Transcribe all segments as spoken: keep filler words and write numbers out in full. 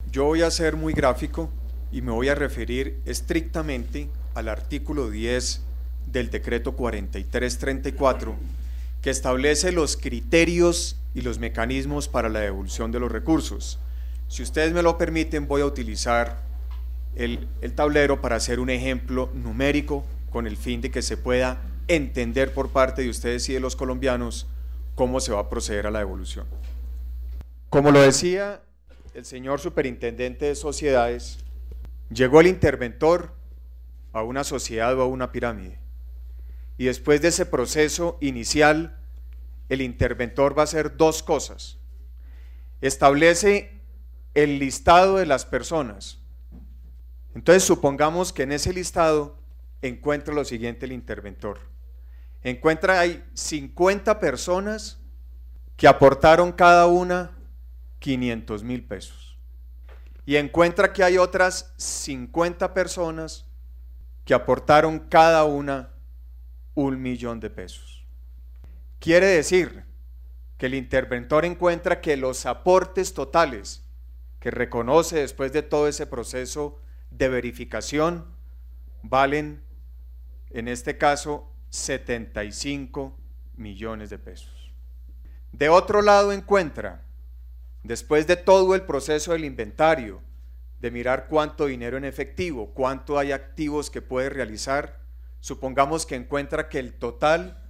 Yo voy a ser muy gráfico y me voy a referir estrictamente al artículo diez del decreto cuarenta y tres treinta y cuatro, que establece los criterios y los mecanismos para la devolución de los recursos. Si ustedes me lo permiten, voy a utilizar el, el tablero para hacer un ejemplo numérico con el fin de que se pueda entender por parte de ustedes y de los colombianos cómo se va a proceder a la devolución. Como lo decía el señor superintendente de sociedades, llegó el interventor a una sociedad o a una pirámide, y después de ese proceso inicial, el interventor va a hacer dos cosas. Establece el listado de las personas. Entonces supongamos que en ese listado encuentra lo siguiente el interventor. Encuentra hay cincuenta personas que aportaron cada una quinientos mil pesos. Y encuentra que hay otras cincuenta personas que aportaron cada una un millón de pesos. Quiere decir que el interventor encuentra que los aportes totales que reconoce después de todo ese proceso de verificación valen, en este caso, setenta y cinco millones de pesos. De otro lado encuentra, después de todo el proceso del inventario, de mirar cuánto dinero en efectivo, cuánto hay activos que puede realizar, supongamos que encuentra que el total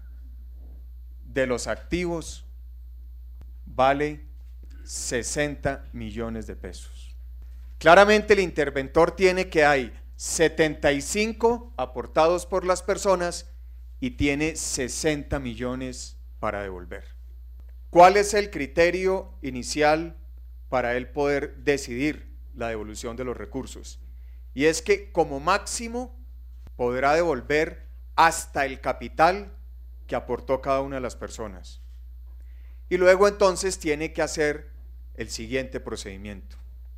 de los activos vale sesenta millones de pesos. Claramente el interventor tiene que hay setenta y cinco aportados por las personas y tiene sesenta millones para devolver. ¿Cuál es el criterio inicial para él poder decidir la devolución de los recursos? Y es que como máximo podrá devolver hasta el capital que aportó cada una de las personas. Y luego entonces tiene que hacer el siguiente procedimiento.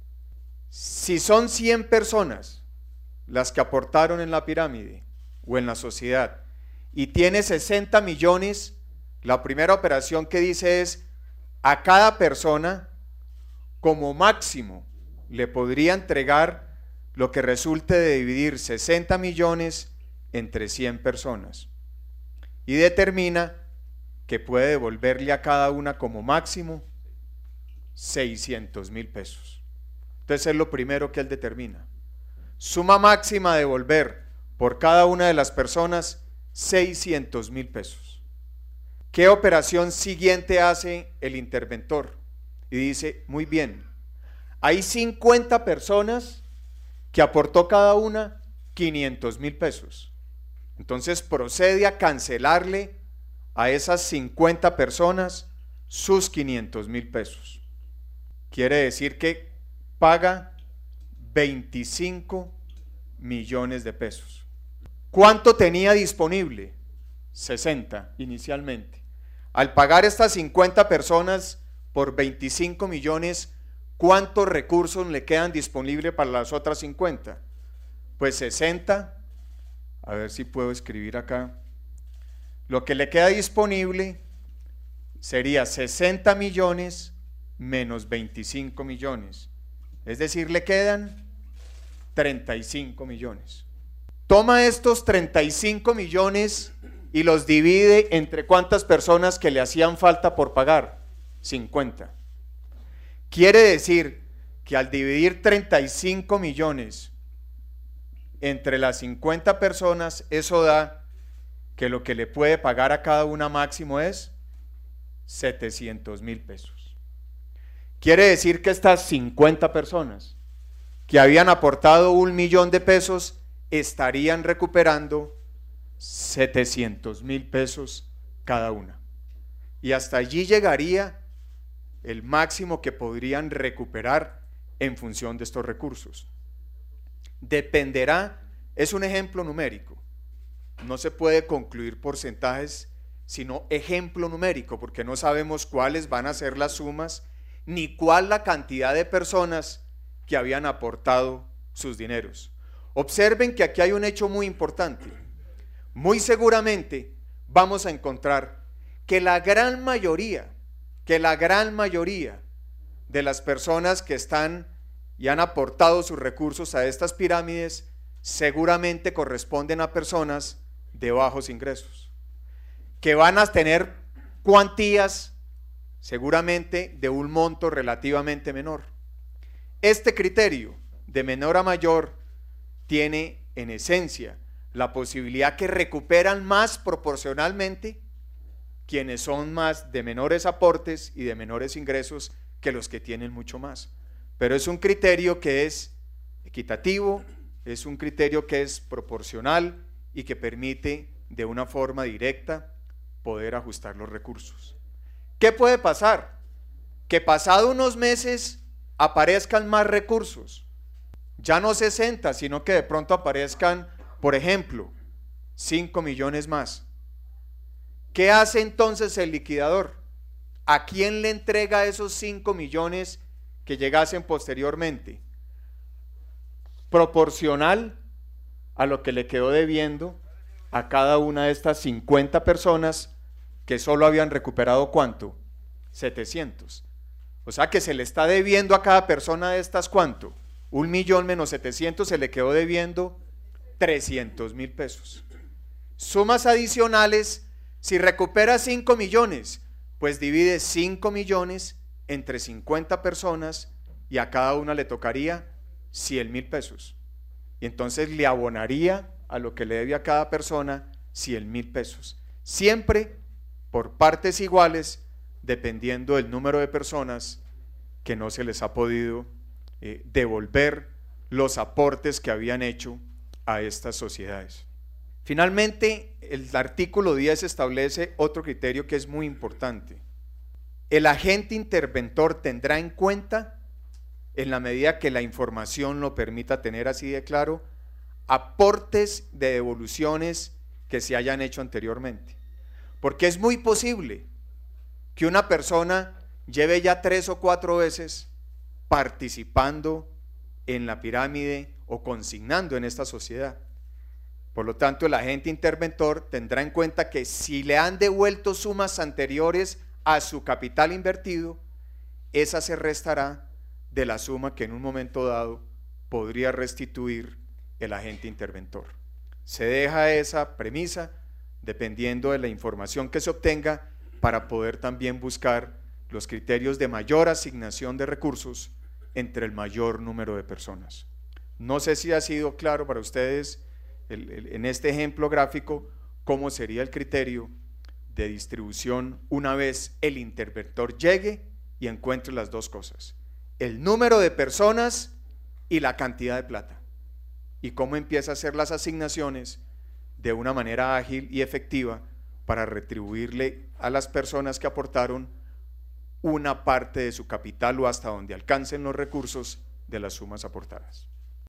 Si son cien personas las que aportaron en la pirámide o en la sociedad y tiene sesenta millones, la primera operación que dice es a cada persona como máximo le podría entregar lo que resulte de dividir sesenta millones entre cien personas y determina que puede devolverle a cada una como máximo seiscientos mil pesos. Entonces es lo primero que él determina. Suma máxima a devolver por cada una de las personas seiscientos mil pesos. ¿Qué operación siguiente hace el interventor? Y dice, muy bien, hay cincuenta personas que aportó cada una quinientos mil pesos. Entonces procede a cancelarle a esas cincuenta personas sus quinientos mil pesos. Quiere decir que paga veinticinco millones de pesos. ¿Cuánto tenía disponible? sesenta inicialmente. Al pagar estas cincuenta personas por veinticinco millones, ¿cuántos recursos le quedan disponibles para las otras cincuenta? Pues sesenta, a ver si puedo escribir acá. Lo que le queda disponible sería sesenta millones menos veinticinco millones, es decir, le quedan treinta y cinco millones. Toma estos treinta y cinco millones y los divide entre cuántas personas que le hacían falta por pagar, cincuenta. Quiere decir que al dividir treinta y cinco millones entre las cincuenta personas, eso da que lo que le puede pagar a cada una máximo es setecientos mil pesos. Quiere decir que estas cincuenta personas que habían aportado un millón de pesos estarían recuperando setecientos mil pesos cada una. Y hasta allí llegaría el máximo que podrían recuperar en función de estos recursos. Dependerá, es un ejemplo numérico, no se puede concluir porcentajes, sino ejemplo numérico, porque no sabemos cuáles van a ser las sumas, ni cuál la cantidad de personas que habían aportado sus dineros. Observen que aquí hay un hecho muy importante. Muy seguramente vamos a encontrar que la gran mayoría, que la gran mayoría de las personas que están y han aportado sus recursos a estas pirámides seguramente corresponden a personas de bajos ingresos, que van a tener cuantías seguramente de un monto relativamente menor. Este criterio de menor a mayor tiene en esencia la posibilidad que recuperan más proporcionalmente quienes son más de menores aportes y de menores ingresos que los que tienen mucho más. Pero es un criterio que es equitativo, es un criterio que es proporcional y que permite de una forma directa poder ajustar los recursos. ¿Qué puede pasar? Que pasado unos meses aparezcan más recursos, ya no sesenta, sino que de pronto aparezcan, por ejemplo, cinco millones más. ¿Qué hace entonces el liquidador? ¿A quién le entrega esos cinco millones que llegasen posteriormente? Proporcional a lo que le quedó debiendo a cada una de estas cincuenta personas que solo habían recuperado ¿cuánto? setecientos. O sea que se le está debiendo a cada persona de estas ¿cuánto? Un millón menos setecientos, se le quedó debiendo trescientos mil pesos. Sumas adicionales, si recupera cinco millones, pues divide cinco millones entre cincuenta personas y a cada una le tocaría cien mil pesos. Y entonces le abonaría a lo que le debe a cada persona cien mil pesos. Siempre por partes iguales, dependiendo del número de personas que no se les ha podido eh, devolver los aportes que habían hecho a estas sociedades. Finalmente, el artículo diez establece otro criterio que es muy importante. El agente interventor tendrá en cuenta, en la medida que la información lo permita tener así de claro, aportes de devoluciones que se hayan hecho anteriormente. Porque es muy posible que una persona lleve ya tres o cuatro veces participando en la pirámide o consignando en esta sociedad. Por lo tanto, el agente interventor tendrá en cuenta que si le han devuelto sumas anteriores a su capital invertido, esa se restará de la suma que en un momento dado podría restituir el agente interventor. Se deja esa premisa dependiendo de la información que se obtenga para poder también buscar los criterios de mayor asignación de recursos entre el mayor número de personas. No sé si ha sido claro para ustedes el, el, en este ejemplo gráfico cómo sería el criterio de distribución una vez el interventor llegue y encuentre las dos cosas: el número de personas y la cantidad de plata, y cómo empieza a hacer las asignaciones de una manera ágil y efectiva para retribuirle a las personas que aportaron una parte de su capital o hasta donde alcancen los recursos de las sumas aportadas.